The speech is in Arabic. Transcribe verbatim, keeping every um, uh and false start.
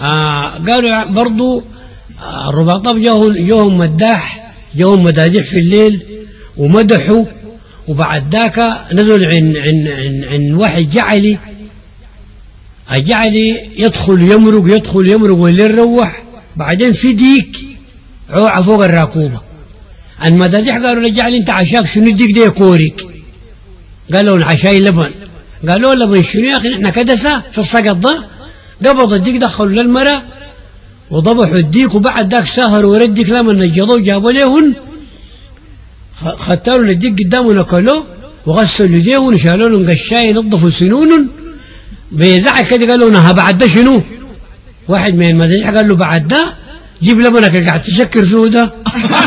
آه قالوا برضو آه الرباطاب جاهم جاهم مداح جاهم مدادح في الليل ومدحوا، وبعد ذاك نزل عن عن عن, عن واحد جعلي، الجعلي يدخل يمرق يدخل يمرق والليل روح، بعدين في ديك عوعة فوق الراكوبة. المدادح قالوا للجعلي انت عشاك شنو الديك ده يكورك؟ قالوا عشاي لبن. قالوا لبن شنو يا اخي احنا كدسة في السقط ده. قبض الديك دخلوا للمرأة وضبحوا الديك، وبعد ذاك سهروا ورا الديك لما نجضوه جابوا لهن ختاروا الديك قدامه نكلوه وغسلوا يديهن وشالوا لهم قشاي نظفوا سنونهم بيزعل كده. قالوا لنا بعد ده شنو؟ واحد من المدنيين قال له بعد ده جيب لبنك اللي قاعد تشكر فيه ده.